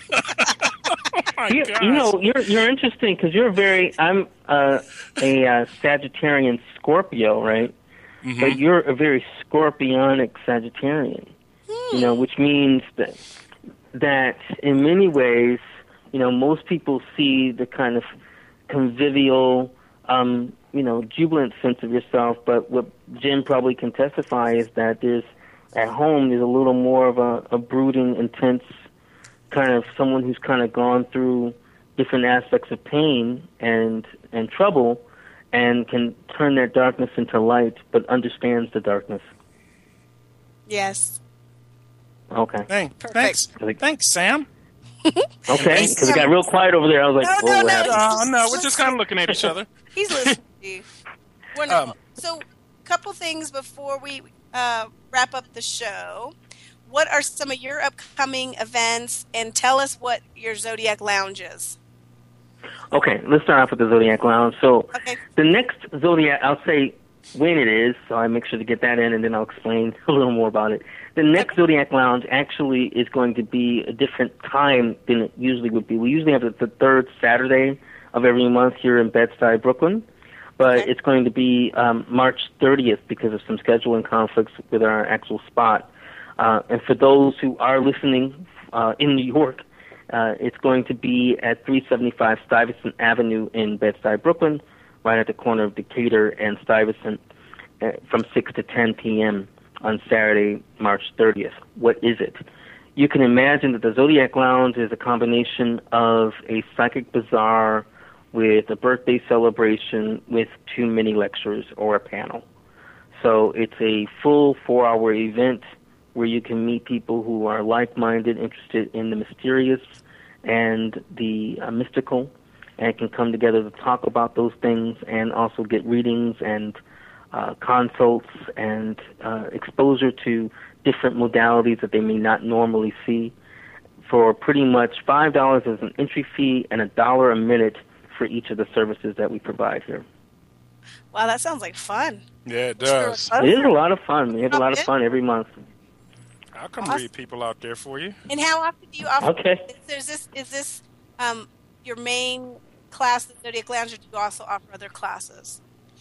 You're interesting because I'm a Sagittarian Scorpio, right? Mm-hmm. But you're a very Scorpionic Sagittarian, which means that in many ways, most people see the kind of convivial, jubilant sense of yourself, but what Jim probably can testify is that at home there's a little more of a brooding, intense kind of someone who's kind of gone through different aspects of pain and trouble and can turn that darkness into light, but understands the darkness. Yes. Okay. Thanks, Sam. Okay, because it got real quiet over there. I was like, no, we're just kind of looking at each other. He's listening to you. Wonderful. So, a couple things before we wrap up the show. What are some of your upcoming events, and tell us what your Zodiac Lounge is? Okay, let's start off with the Zodiac Lounge. So, the next Zodiac, I'll say when it is, so I make sure to get that in, and then I'll explain a little more about it. The next Zodiac Lounge actually is going to be a different time than it usually would be. We usually have the third Saturday of every month here in Bed-Stuy, Brooklyn, but it's going to be March 30th because of some scheduling conflicts with our actual spot. And for those who are listening in New York, it's going to be at 375 Stuyvesant Avenue in Bed-Stuy, Brooklyn, right at the corner of Decatur and Stuyvesant, from 6 to 10 p.m. on Saturday, March 30th. What is it? You can imagine that the Zodiac Lounge is a combination of a psychic bazaar with a birthday celebration with 2 mini lectures or a panel. So it's a full 4-hour event where you can meet people who are like-minded, interested in the mysterious and the mystical, and can come together to talk about those things and also get readings and consults and exposure to different modalities that they may not normally see for pretty much $5 as an entry fee and $1 a minute for each of the services that we provide here. Wow, that sounds like fun. Yeah, it does. It is a lot of fun. We have a lot of fun every month. I'll come read people out there for you. And how often do you offer? Okay. Is this your main class at Zodiac Lounge, or do you also offer other classes?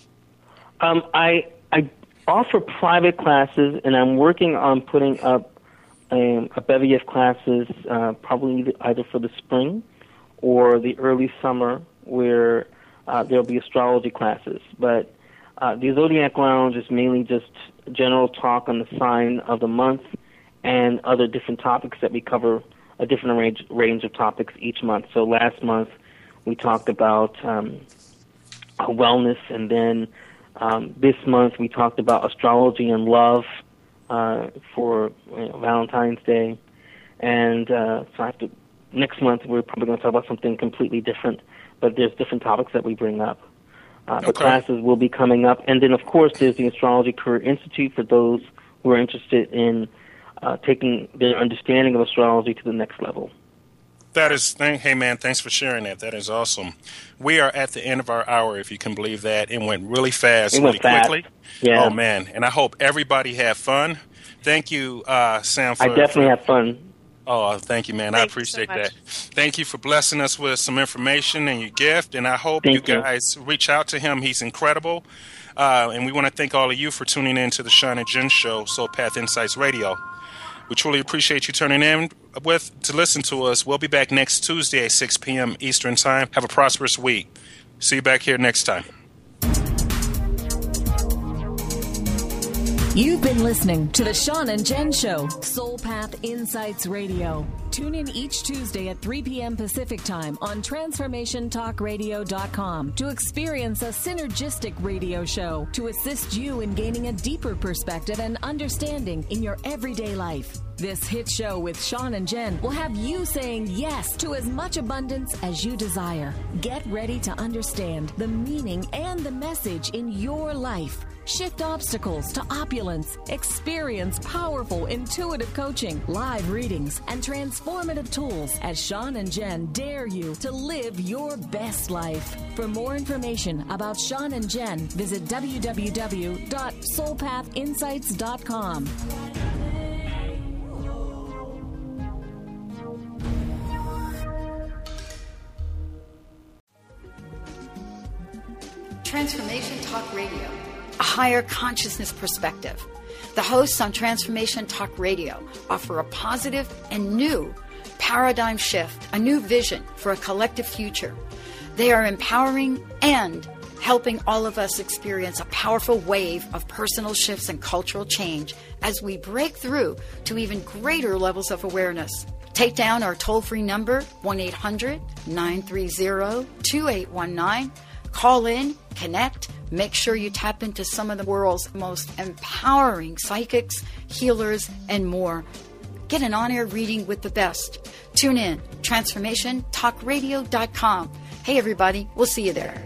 I offer private classes, and I'm working on putting up a bevy of classes, probably either for the spring or the early summer, where there'll be astrology classes. But the Zodiac Lounge is mainly just general talk on the sign of the month and other different topics that we cover, a different range of topics each month. So last month we talked about wellness, and then this month we talked about astrology and love for Valentine's Day. And so next month we're probably going to talk about something completely different, but there's different topics that we bring up. The classes will be coming up. And then, of course, there's the Astrology Career Institute for those who are interested in taking their understanding of astrology to the next level. Hey man, thanks for sharing that. That is awesome. We are at the end of our hour, if you can believe that. It went really fast, really quickly. Yeah. Oh man, and I hope everybody had fun. Thank you, Sam. I definitely had fun. Oh, thank you, man. I appreciate that. Thank you for blessing us with some information and your gift, and I hope you guys reach out to him. He's incredible. And we want to thank all of you for tuning in to the Sean and Jen Show, Soul Path Insights Radio. We truly appreciate you turning in to listen to us. We'll be back next Tuesday at 6 p.m. Eastern Time. Have a prosperous week. See you back here next time. You've been listening to the Sean and Jen Show, Soul Path Insights Radio. Tune in each Tuesday at 3 p.m. Pacific Time on TransformationTalkRadio.com to experience a synergistic radio show to assist you in gaining a deeper perspective and understanding in your everyday life. This hit show with Sean and Jen will have you saying yes to as much abundance as you desire. Get ready to understand the meaning and the message in your life. Shift obstacles to opulence. Experience powerful, intuitive coaching, live readings, and transformative tools as Sean and Jen dare you to live your best life. For more information about Sean and Jen, visit www.soulpathinsights.com. Transformation Talk Radio. A higher consciousness perspective. The hosts on Transformation Talk Radio offer a positive and new paradigm shift, a new vision for a collective future. They are empowering and helping all of us experience a powerful wave of personal shifts and cultural change as we break through to even greater levels of awareness. Take down our toll-free number, 1-800-930-2819. Call in, connect, make sure you tap into some of the world's most empowering psychics, healers, and more. Get an on-air reading with the best. Tune in, TransformationTalkRadio.com. Hey, everybody, we'll see you there.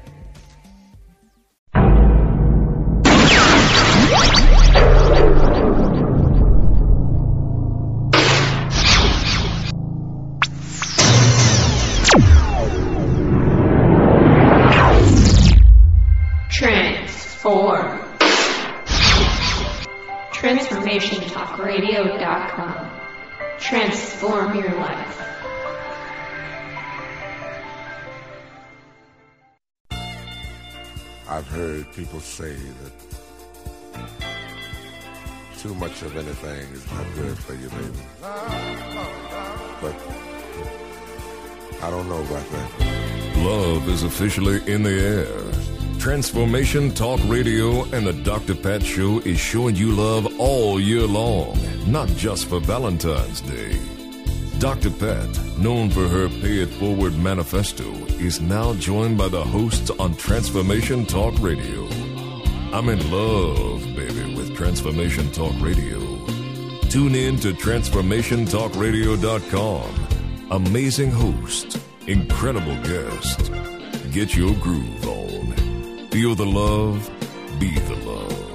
Transform. TransformationTalkRadio.com. Transform your life. I've heard people say that too much of anything is not good for you, baby. But I don't know about that. Love is officially in the air. Transformation Talk Radio and the Dr. Pat Show is showing you love all year long, not just for Valentine's Day. Dr. Pat, known for her Pay It Forward manifesto, is now joined by the hosts on Transformation Talk Radio. I'm in love, baby, with Transformation Talk Radio. Tune in to TransformationTalkRadio.com. Amazing host, incredible guest. Get your groove on. Feel the love, be the love.